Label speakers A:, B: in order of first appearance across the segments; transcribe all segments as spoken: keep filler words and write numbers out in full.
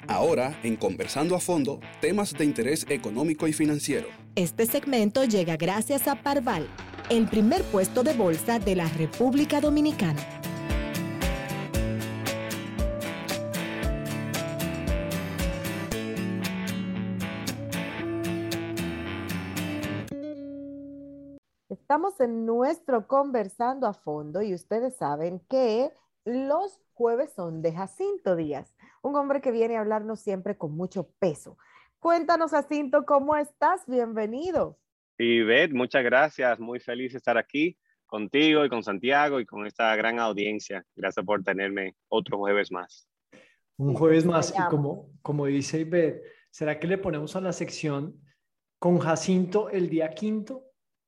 A: Ahora, en Conversando a Fondo, temas de interés económico y financiero.
B: Este segmento llega gracias a Parval, el primer puesto de bolsa de la República Dominicana.
C: Estamos en nuestro Conversando a Fondo y ustedes saben que los jueves son de Jacinto Díaz, un hombre que viene a hablarnos siempre con mucho peso. Cuéntanos, Jacinto, ¿cómo estás? Bienvenido.
D: Ivette, muchas gracias. Muy feliz de estar aquí contigo y con Santiago y con esta gran audiencia. Gracias por tenerme otro jueves más.
E: Un jueves más. Y como, como dice Ivette, ¿será que le ponemos a la sección con Jacinto el día quinto?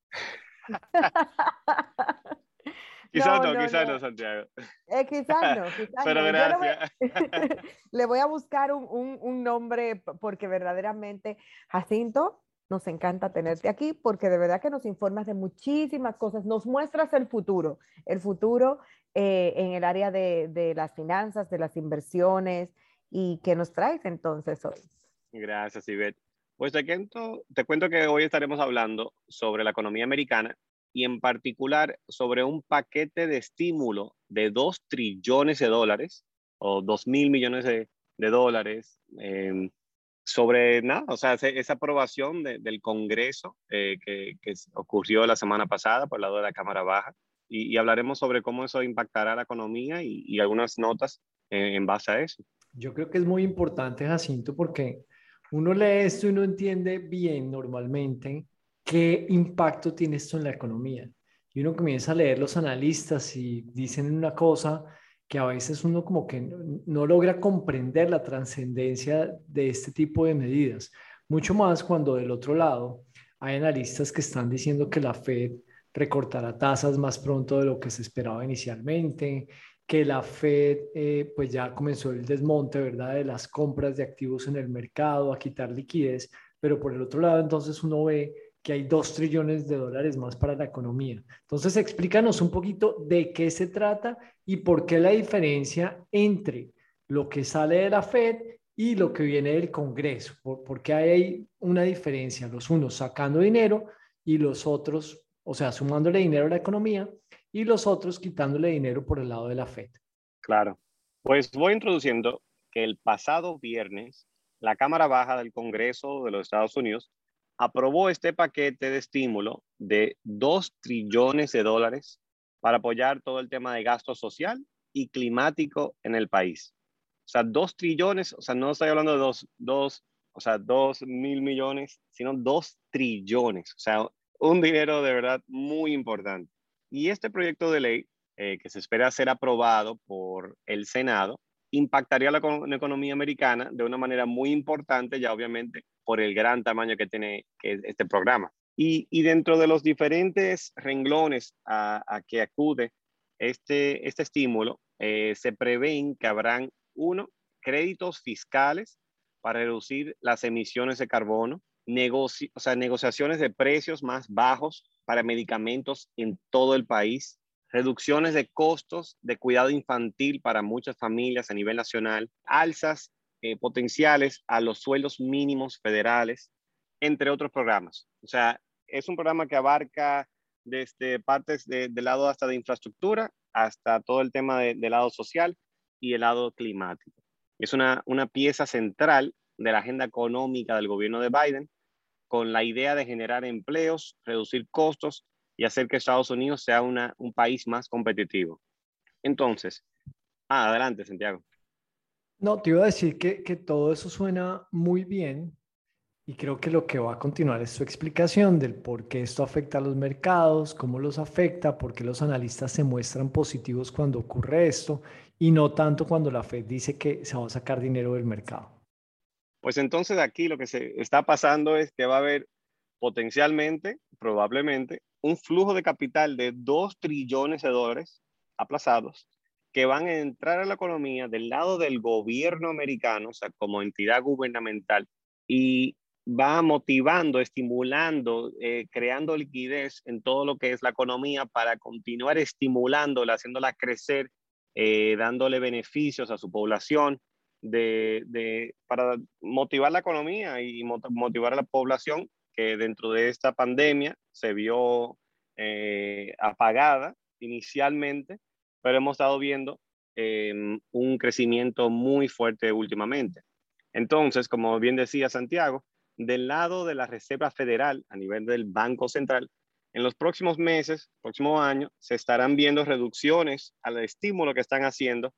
D: Quizás
C: no,
D: no,
C: no,
D: quizás
C: no,
D: no, Santiago.
C: Eh, quizás no, quizás
D: Pero
C: no.
D: gracias.
C: Le voy, le voy a buscar un, un, un nombre porque verdaderamente, Jacinto, nos encanta tenerte aquí porque de verdad que nos informas de muchísimas cosas, nos muestras el futuro, el futuro eh, en el área de, de las finanzas, de las inversiones y qué nos traes entonces hoy.
D: Gracias, Ivette. Pues te cuento, te cuento que hoy estaremos hablando sobre la economía americana y en particular sobre un paquete de estímulo de dos trillones de dólares o dos mil millones de, de dólares eh, sobre nada, o sea, esa aprobación de, del Congreso eh, que, que ocurrió la semana pasada por el lado de la Cámara Baja y, y hablaremos sobre cómo eso impactará la economía y, y algunas notas en, en base a eso.
E: Yo creo que es muy importante, Jacinto, porque uno lee esto y no entiende bien normalmente qué impacto tiene esto en la economía. Y uno comienza a leer los analistas y dicen una cosa que a veces uno como que no, no logra comprender la trascendencia de este tipo de medidas. Mucho más cuando del otro lado hay analistas que están diciendo que la Fed recortará tasas más pronto de lo que se esperaba inicialmente, que la Fed eh, pues ya comenzó el desmonte, ¿verdad?, de las compras de activos en el mercado, a quitar liquidez, pero por el otro lado entonces uno ve que hay dos trillones de dólares más para la economía. Entonces explícanos un poquito de qué se trata y por qué la diferencia entre lo que sale de la Fed y lo que viene del Congreso, por, por qué hay una diferencia, los unos sacando dinero y los otros, o sea, sumándole dinero a la economía y los otros quitándole dinero por el lado de la Fed.
D: Claro. Pues voy introduciendo que el pasado viernes la Cámara Baja del Congreso de los Estados Unidos aprobó este paquete de estímulo de dos trillones de dólares para apoyar todo el tema de gasto social y climático en el país. O sea, dos trillones, o sea, no estoy hablando de dos, dos, o sea, dos mil millones, sino dos trillones. O sea, un dinero de verdad muy importante. Y este proyecto de ley, eh, que se espera ser aprobado por el Senado, impactaría la, la economía americana de una manera muy importante, ya obviamente por el gran tamaño que tiene que este programa. Y, y dentro de los diferentes renglones a, a que acude este, este estímulo, eh, se prevén que habrán, uno, créditos fiscales para reducir las emisiones de carbono, negoci o sea, negociaciones de precios más bajos para medicamentos en todo el país, reducciones de costos de cuidado infantil para muchas familias a nivel nacional, alzas eh, potenciales a los sueldos mínimos federales, entre otros programas. O sea, es un programa que abarca desde partes de, del lado hasta de infraestructura, hasta todo el tema de, del lado social y el lado climático. Es una, una pieza central de la agenda económica del gobierno de Biden, con la idea de generar empleos, reducir costos y hacer que Estados Unidos sea una, un país más competitivo. Entonces, ah, adelante, Santiago.
E: No, te iba a decir que, que todo eso suena muy bien y creo que lo que va a continuar es su explicación del por qué esto afecta a los mercados, cómo los afecta, por qué los analistas se muestran positivos cuando ocurre esto y no tanto cuando la Fed dice que se va a sacar dinero del mercado.
D: Pues entonces aquí lo que se está pasando es que va a haber potencialmente, probablemente, un flujo de capital de dos trillones de dólares aplazados que van a entrar a la economía del lado del gobierno americano, o sea, como entidad gubernamental, y va motivando, estimulando, eh, creando liquidez en todo lo que es la economía para continuar estimulándola, haciéndola crecer, eh, dándole beneficios a su población, de, de, para motivar la economía y motivar a la población que dentro de esta pandemia se vio eh, apagada inicialmente, pero hemos estado viendo eh, un crecimiento muy fuerte últimamente. Entonces, como bien decía Santiago, del lado de la Reserva Federal, a nivel del Banco Central, en los próximos meses, próximo año, se estarán viendo reducciones al estímulo que están haciendo,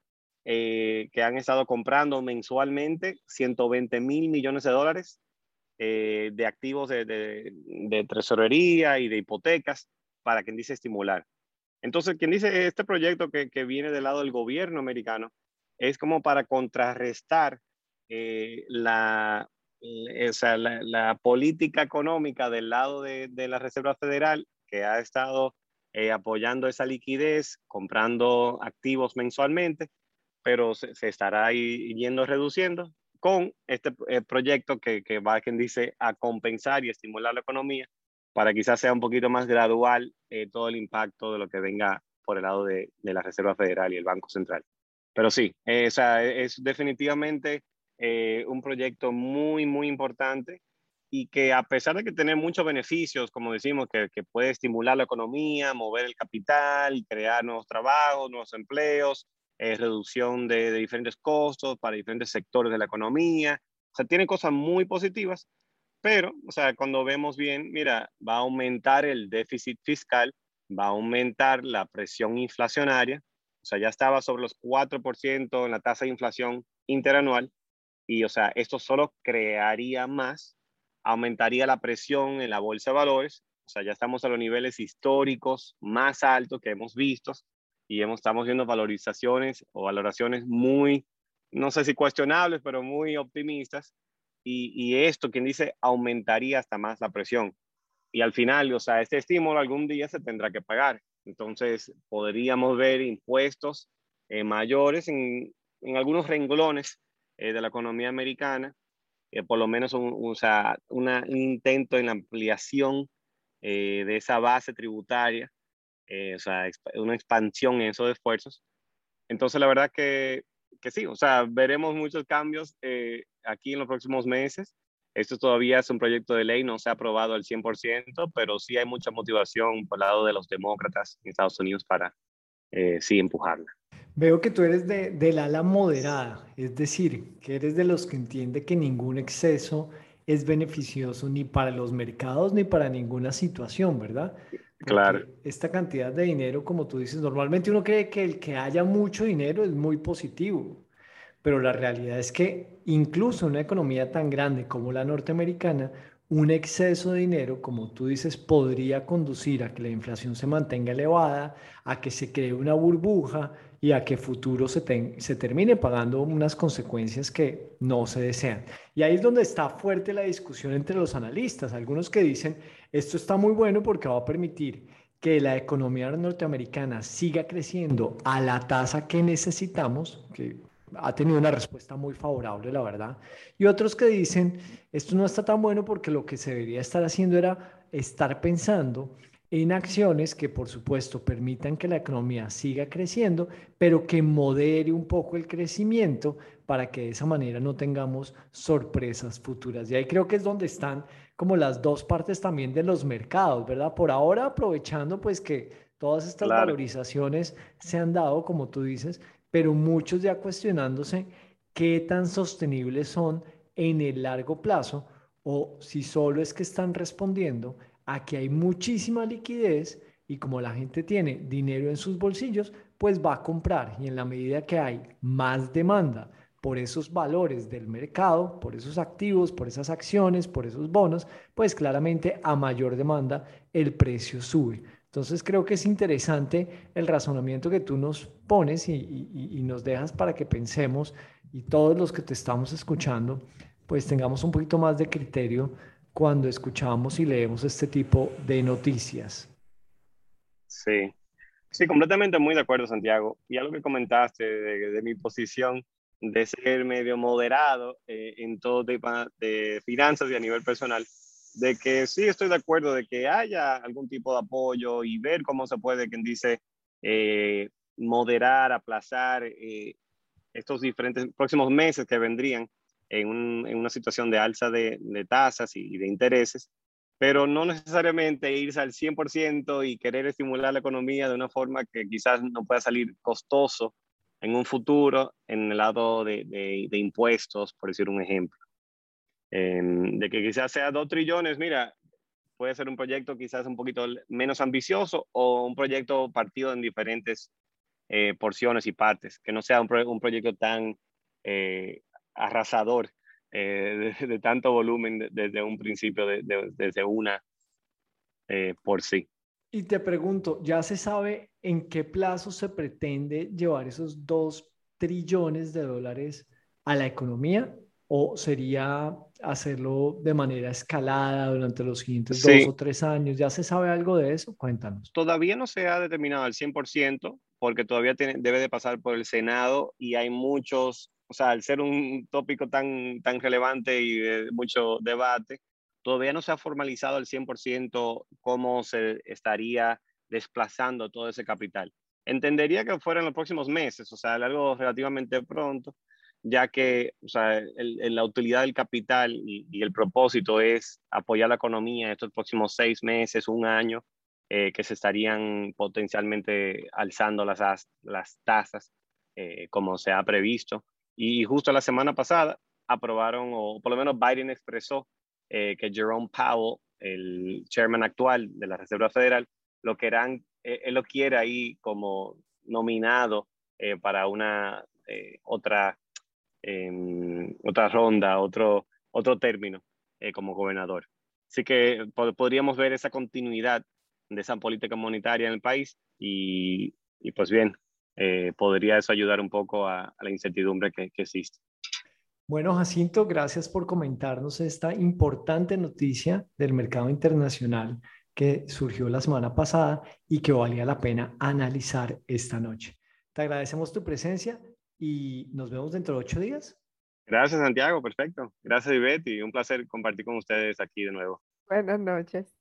D: eh, que han estado comprando mensualmente ciento veinte mil millones de dólares eh, de activos de, de, de tesorería y de hipotecas para quien dice estimular. Entonces, quien dice este proyecto que, que viene del lado del gobierno americano es como para contrarrestar eh, la, o sea, la, la política económica del lado de, de la Reserva Federal, que ha estado eh, apoyando esa liquidez, comprando activos mensualmente, pero se, se estará yendo reduciendo con este eh, proyecto que, que va, quien dice, a compensar y estimular la economía para quizás sea un poquito más gradual eh, todo el impacto de lo que venga por el lado de, de la Reserva Federal y el Banco Central. Pero sí, eh, o sea, es definitivamente eh, un proyecto muy, muy importante y que a pesar de que tiene muchos beneficios, como decimos, que, que puede estimular la economía, mover el capital, crear nuevos trabajos, nuevos empleos, eh, reducción de, de diferentes costos para diferentes sectores de la economía, o sea, tiene cosas muy positivas, pero, o sea, cuando vemos bien, mira, va a aumentar el déficit fiscal, va a aumentar la presión inflacionaria, o sea, ya estaba sobre los cuatro por ciento en la tasa de inflación interanual, y, o sea, esto solo crearía más, aumentaría la presión en la bolsa de valores, o sea, ya estamos a los niveles históricos más altos que hemos visto, y hemos, estamos viendo valorizaciones o valoraciones muy, no sé si cuestionables, pero muy optimistas, y, y esto, quien dice, aumentaría hasta más la presión. Y al final, o sea, este estímulo algún día se tendrá que pagar. Entonces, podríamos ver impuestos eh, mayores en, en algunos renglones eh, de la economía americana, eh, por lo menos un, un, o sea, una, un intento en la ampliación eh, de esa base tributaria, eh, o sea, exp una expansión en esos esfuerzos. Entonces, la verdad que, que sí, o sea, veremos muchos cambios eh, aquí en los próximos meses. Esto todavía es un proyecto de ley, no se ha aprobado al cien por ciento, pero sí hay mucha motivación por el lado de los demócratas en Estados Unidos para eh, sí empujarla.
E: Veo que tú eres de, del ala moderada, es decir, que eres de los que entiende que ningún exceso es beneficioso ni para los mercados ni para ninguna situación, ¿verdad?
D: Claro.
E: Porque esta cantidad de dinero, como tú dices, normalmente uno cree que el que haya mucho dinero es muy positivo, pero la realidad es que incluso en una economía tan grande como la norteamericana, un exceso de dinero, como tú dices, podría conducir a que la inflación se mantenga elevada, a que se cree una burbuja y a que futuro se, ten, se termine pagando unas consecuencias que no se desean. Y ahí es donde está fuerte la discusión entre los analistas. Algunos que dicen, esto está muy bueno porque va a permitir que la economía norteamericana siga creciendo a la tasa que necesitamos, que ha tenido una respuesta muy favorable, la verdad. Y otros que dicen, esto no está tan bueno porque lo que se debería estar haciendo era estar pensando en acciones que, por supuesto, permitan que la economía siga creciendo, pero que modere un poco el crecimiento para que de esa manera no tengamos sorpresas futuras. Y ahí creo que es donde están como las dos partes también de los mercados, ¿verdad? Por ahora aprovechando pues que todas estas
D: Claro.
E: valorizaciones se han dado, como tú dices, pero muchos ya cuestionándose qué tan sostenibles son en el largo plazo o si solo es que están respondiendo a que hay muchísima liquidez y como la gente tiene dinero en sus bolsillos, pues va a comprar y en la medida que hay más demanda por esos valores del mercado, por esos activos, por esas acciones, por esos bonos, pues claramente a mayor demanda el precio sube. Entonces creo que es interesante el razonamiento que tú nos pones y, y, y nos dejas para que pensemos y todos los que te estamos escuchando, pues tengamos un poquito más de criterio cuando escuchamos y leemos este tipo de noticias.
D: Sí, sí, completamente muy de acuerdo, Santiago. Y algo que comentaste de, de mi posición de ser medio moderado eh, en todo tema de finanzas y a nivel personal, de que sí estoy de acuerdo de que haya algún tipo de apoyo y ver cómo se puede, quien dice, eh, moderar, aplazar eh, estos diferentes próximos meses que vendrían en, un, en una situación de alza de, de tasas y, y de intereses, pero no necesariamente irse al cien por ciento y querer estimular la economía de una forma que quizás no pueda salir costoso en un futuro en el lado de, de, de impuestos, por decir un ejemplo. Eh, de que quizás sea dos trillones, mira, puede ser un proyecto quizás un poquito menos ambicioso o un proyecto partido en diferentes eh, porciones y partes, que no sea un, pro, un proyecto tan eh, arrasador eh, de, de tanto volumen de, desde un principio, de, de, desde una eh, por sí.
E: Y te pregunto, ¿ya se sabe en qué plazo se pretende llevar esos dos trillones de dólares a la economía? ¿O sería hacerlo de manera escalada durante los siguientes
D: Sí,
E: dos o tres años? ¿Ya se sabe algo de eso? Cuéntanos.
D: todavía no se ha determinado al cien por ciento porque todavía tiene, debe de pasar por el Senado y hay muchos, o sea, al ser un tópico tan, tan relevante y de mucho debate, todavía no se ha formalizado al cien por ciento cómo se estaría desplazando todo ese capital. Entendería que fuera en los próximos meses, o sea, algo relativamente pronto, ya que, o sea, el, el, la utilidad del capital y, y el propósito es apoyar la economía en estos próximos seis meses, un año, eh, que se estarían potencialmente alzando las, las tasas, eh, como se ha previsto. Y, y justo la semana pasada aprobaron, o por lo menos Biden expresó, eh, que Jerome Powell, el chairman actual de la Reserva Federal, lo querrán, eh, él lo quiere ahí como nominado eh, para una eh, otra, eh, otra ronda, otro, otro término eh, como gobernador. Así que pod podríamos ver esa continuidad de esa política monetaria en el país y, y pues bien, eh, podría eso ayudar un poco a, a la incertidumbre que, que existe.
E: Bueno, Jacinto, gracias por comentarnos esta importante noticia del mercado internacional que surgió la semana pasada y que valía la pena analizar esta noche. Te agradecemos tu presencia y nos vemos dentro de ocho días.
D: Gracias, Santiago. Perfecto. Gracias, Ivette, y un placer compartir con ustedes aquí de nuevo.
C: Buenas noches.